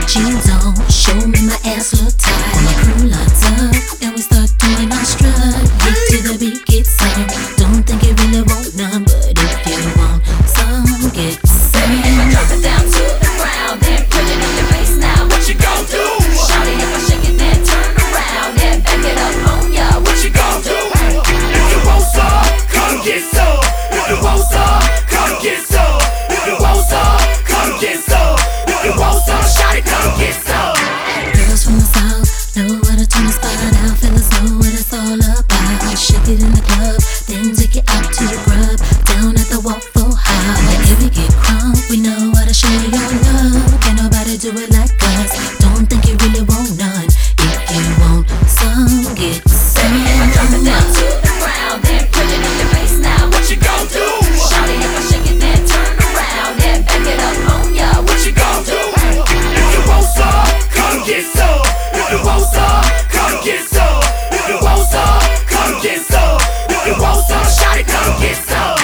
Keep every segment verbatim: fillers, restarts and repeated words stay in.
jeans on, show me my ass look tight. My crew locked up, and we start doing our strut. Get to the beat, get some. Don't think you really want none, but if you want some, get some. Baby, if I drop it down to the ground, then put it in your face now, what you gon' do? Shawty, if I shake it, then turn around, then back it up on ya, what you gon' do? If you want some, come get some. If you want some, come get some. If you want some, come get some. If you want some, shawty, come get some. Girls from the south know how to turn the spot out. Fellas know what it's all about. Shake it in the club, then take it out to the grub. Down at the Waffle House. And if you get crunk, we know how to show you your love. Can't nobody do it like us. Don't think you really want none. If you want some, get some. Baby, if I drop it down to the ground, then put it in your face now, what you gon' do? Shawty, if I shake it, then turn around, then back it up on ya, what you gon' do? If you want some, come get some. If you want some, come get some. If you want some, come get some. If you want some, shawty, come get some.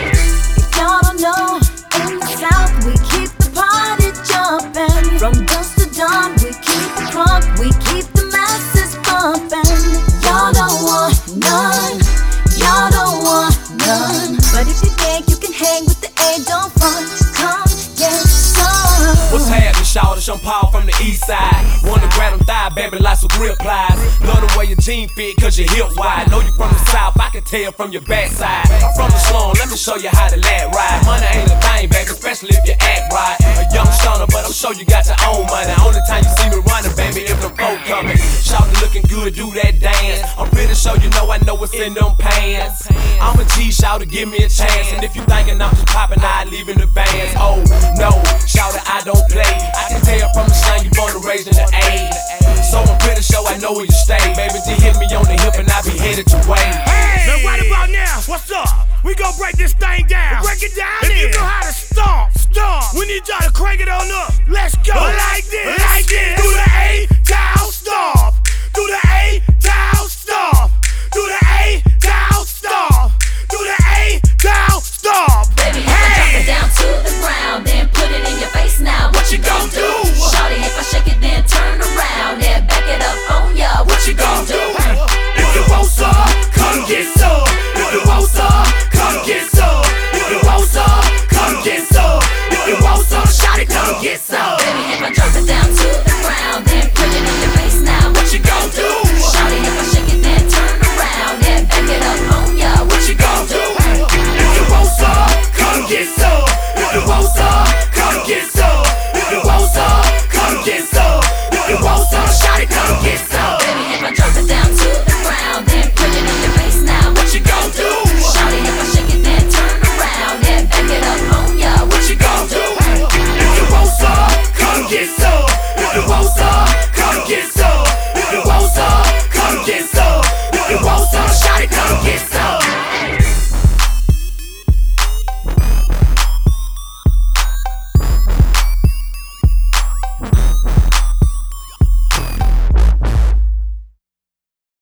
Y'all don't know, in the South we keep the party jumping. From dusk to dawn we keep it crunk, we keep the masses pumping. Y'all don't want none, y'all don't want none. But if you think you can hang with the A, don't front, come get some. What's happening, shawty? I'm Paul from the east side. Wanna grab them thigh, baby, like some grip plies. Love the way your jean fit, cause your hip wide. Know you from the south, I can tell from your backside. I'm from the slum, let me show you how to let ride. Money ain't a thing, baby, especially if you act right. A young stoner, but I'm sure you got your own money. Only time you see me running, baby, if the folk coming. Shawty looking good, do that dance. I'm pretty sure you know I know what's in them pants. I'm a G, shawty, give me a chance. And if you thinking I'm just popping, I leave in the bands. Oh, no, shawty, I don't play. I can tell from the sign you born and raised in the A. So I'm pretty sure I know where you stay. Baby, just hit me on the hip and I be headed your way. Hey! Now right about now, what's up? We gon' break this thing down. Break it down. If you know how to stomp, stomp. We need y'all to crank it on up. Let's go.